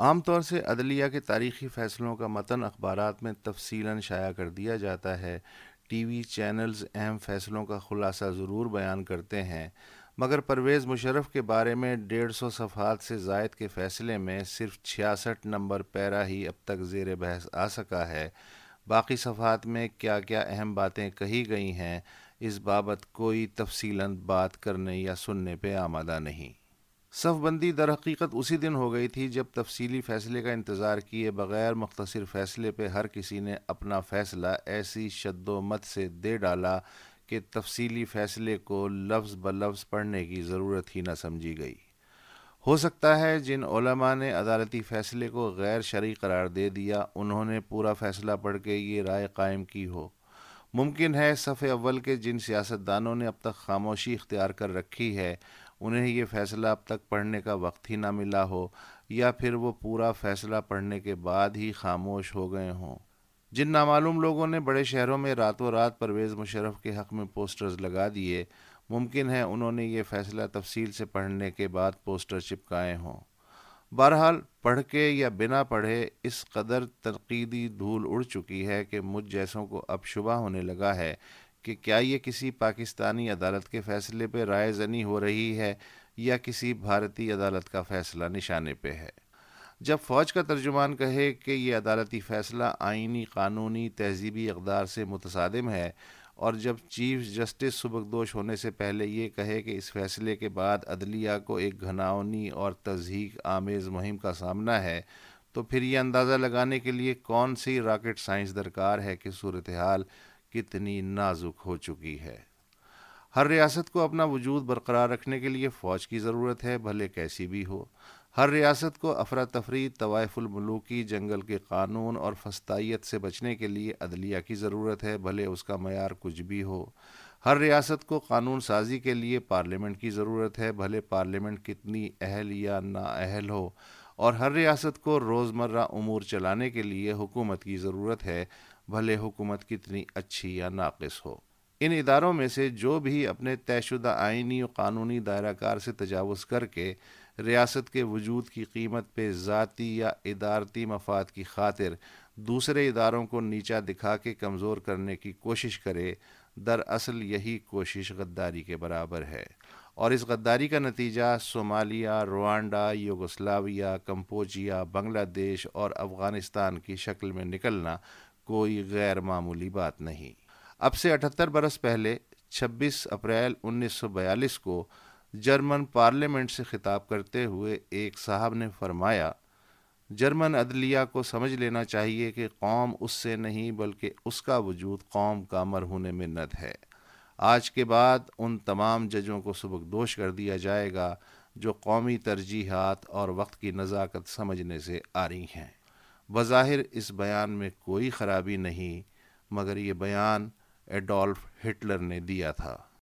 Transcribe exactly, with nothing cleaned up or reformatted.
عام طور سے عدلیہ کے تاریخی فیصلوں کا متن اخبارات میں تفصیلاً شائع کر دیا جاتا ہے۔ ٹی وی چینلز اہم فیصلوں کا خلاصہ ضرور بیان کرتے ہیں، مگر پرویز مشرف کے بارے میں ڈیڑھ سو صفحات سے زائد کے فیصلے میں صرف چھیاسٹھ نمبر پیرا ہی اب تک زیر بحث آ سکا ہے۔ باقی صفحات میں کیا کیا اہم باتیں کہی گئی ہیں، اس بابت کوئی تفصیلاً بات کرنے یا سننے پہ آمادہ نہیں۔ صف بندی در حقیقت اسی دن ہو گئی تھی جب تفصیلی فیصلے کا انتظار کیے بغیر مختصر فیصلے پہ ہر کسی نے اپنا فیصلہ ایسی شد و مت سے دے ڈالا کہ تفصیلی فیصلے کو لفظ بلفظ پڑھنے کی ضرورت ہی نہ سمجھی گئی۔ ہو سکتا ہے جن علماء نے عدالتی فیصلے کو غیر شرعی قرار دے دیا، انہوں نے پورا فیصلہ پڑھ کے یہ رائے قائم کی ہو۔ ممکن ہے صف اول کے جن سیاستدانوں نے اب تک خاموشی اختیار کر رکھی ہے، انہیں یہ فیصلہ اب تک پڑھنے کا وقت ہی نہ ملا ہو، یا پھر وہ پورا فیصلہ پڑھنے کے بعد ہی خاموش ہو گئے ہوں۔ جن نامعلوم لوگوں نے بڑے شہروں میں راتوں رات پرویز مشرف کے حق میں پوسٹرز لگا دیے، ممکن ہے انہوں نے یہ فیصلہ تفصیل سے پڑھنے کے بعد پوسٹر چپکائے ہوں۔ بہرحال پڑھ کے یا بنا پڑھے اس قدر تنقیدی دھول اڑ چکی ہے کہ مجھ جیسوں کو اب شبہ ہونے لگا ہے کہ کیا یہ کسی پاکستانی عدالت کے فیصلے پہ رائے زنی ہو رہی ہے یا کسی بھارتی عدالت کا فیصلہ نشانے پہ ہے۔ جب فوج کا ترجمان کہے کہ یہ عدالتی فیصلہ آئینی، قانونی، تہذیبی اقدار سے متصادم ہے، اور جب چیف جسٹس سبکدوش ہونے سے پہلے یہ کہے کہ اس فیصلے کے بعد عدلیہ کو ایک گھناؤنی اور تضحیک آمیز مہم کا سامنا ہے، تو پھر یہ اندازہ لگانے کے لیے کون سی راکٹ سائنس درکار ہے کہ صورتحال کتنی نازک ہو چکی ہے۔ ہر ریاست کو اپنا وجود برقرار رکھنے کے لیے فوج کی ضرورت ہے، بھلے کیسی بھی ہو۔ ہر ریاست کو افراتفری، طوائف الملوکی، جنگل کے قانون اور فسطائیت سے بچنے کے لیے عدلیہ کی ضرورت ہے، بھلے اس کا معیار کچھ بھی ہو۔ ہر ریاست کو قانون سازی کے لیے پارلیمنٹ کی ضرورت ہے، بھلے پارلیمنٹ کتنی اہل یا نااہل ہو۔ اور ہر ریاست کو روزمرہ امور چلانے کے لیے حکومت کی ضرورت ہے، بھلے حکومت کتنی اچھی یا ناقص ہو۔ ان اداروں میں سے جو بھی اپنے طے شدہ آئینی و قانونی دائرہ کار سے تجاوز کر کے ریاست کے وجود کی قیمت پہ ذاتی یا ادارتی مفاد کی خاطر دوسرے اداروں کو نیچا دکھا کے کمزور کرنے کی کوشش کرے، دراصل یہی کوشش غداری کے برابر ہے، اور اس غداری کا نتیجہ Somalia, Rwanda, Yugoslavia, Cambodia, Bangladesh اور افغانستان کی شکل میں نکلنا کوئی غیر معمولی بات نہیں۔ اب سے اٹھتر برس پہلے چھبیس اپریل انیس سو بیالیس کو جرمن پارلیمنٹ سے خطاب کرتے ہوئے ایک صاحب نے فرمایا، جرمن عدلیہ کو سمجھ لینا چاہیے کہ قوم اس سے نہیں بلکہ اس کا وجود قوم کا مرہون منت ہے۔ آج کے بعد ان تمام ججوں کو سبکدوش کر دیا جائے گا جو قومی ترجیحات اور وقت کی نزاکت سمجھنے سے آری ہیں۔ بظاہر اس بیان میں کوئی خرابی نہیں، مگر یہ بیان ایڈولف ہٹلر نے دیا تھا۔